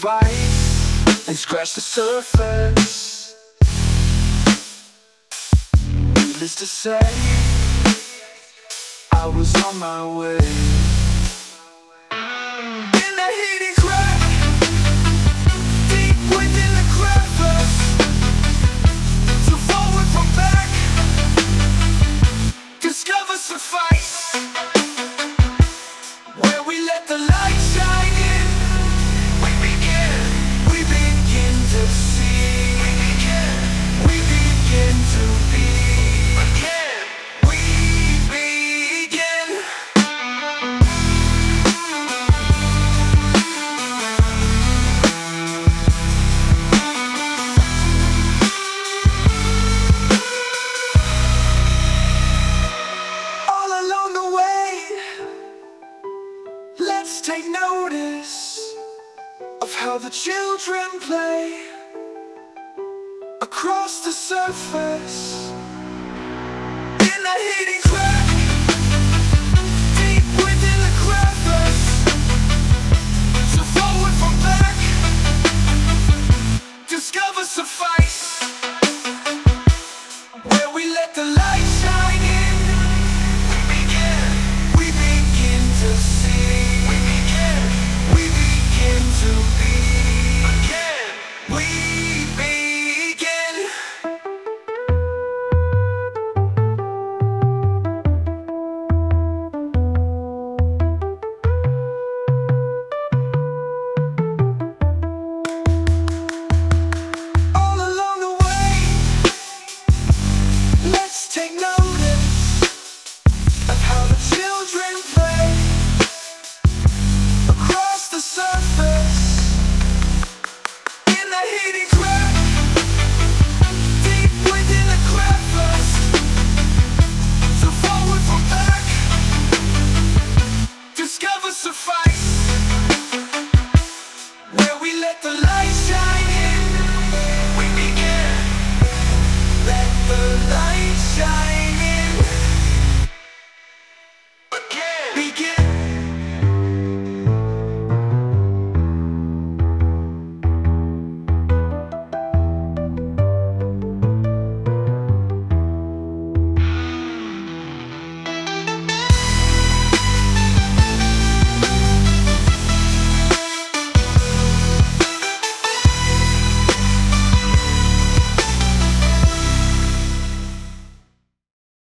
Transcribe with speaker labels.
Speaker 1: device and scratch the surface. Needless to say, I was on my way. In the heating crack, deep within the crevice, to forward from back, discover suffice. Where we let the light shine in, we begin to see, we begin to be, we begin. All along the way, let's take notice of how the children play across the surface. In the heating